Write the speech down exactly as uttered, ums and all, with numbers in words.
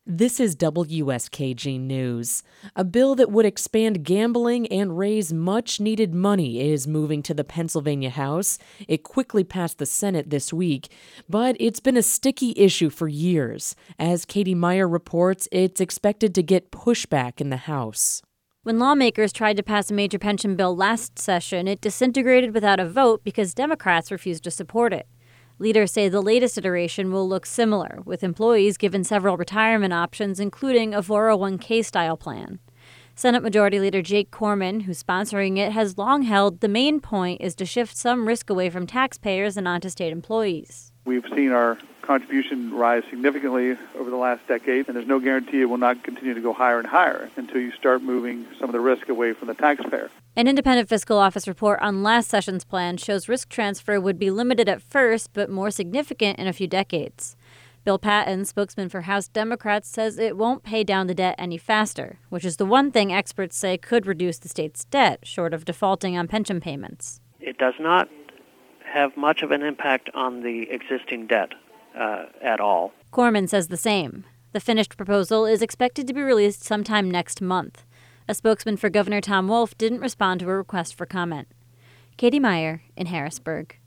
This is W S K G News. A bill that would expand gambling and raise much-needed money is moving to the Pennsylvania House. It quickly passed the Senate this week, but it's been a sticky issue for years. As Katie Meyer reports, it's expected to get pushback in the House. When lawmakers tried to pass a major pension bill last session, it disintegrated without a vote because Democrats refused to support it. Leaders say the latest iteration will look similar, with employees given several retirement options, including a four oh one k-style plan. Senate Majority Leader Jake Corman, who's sponsoring it, has long held the main point is to shift some risk away from taxpayers and onto state employees. We've seen our contribution rise significantly over the last decade, and there's no guarantee it will not continue to go higher and higher until you start moving some of the risk away from the taxpayer. An independent fiscal office report on last session's plan shows risk transfer would be limited at first, but more significant in a few decades. Bill Patton, spokesman for House Democrats, says it won't pay down the debt any faster, which is the one thing experts say could reduce the state's debt, short of defaulting on pension payments. It does not have much of an impact on the existing debt uh, at all. Corman says the same. The finished proposal is expected to be released sometime next month. A spokesman for Governor Tom Wolf didn't respond to a request for comment. Katie Meyer in Harrisburg.